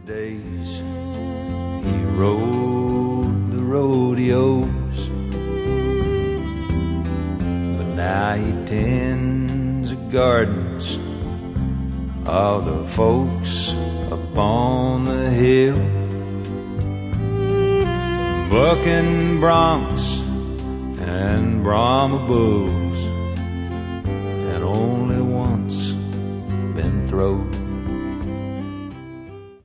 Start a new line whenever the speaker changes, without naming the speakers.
days he rode the rodeos, but now he tends the gardens of the folks up on the hill, bucking broncs and Brahma bulls that only once been throwed.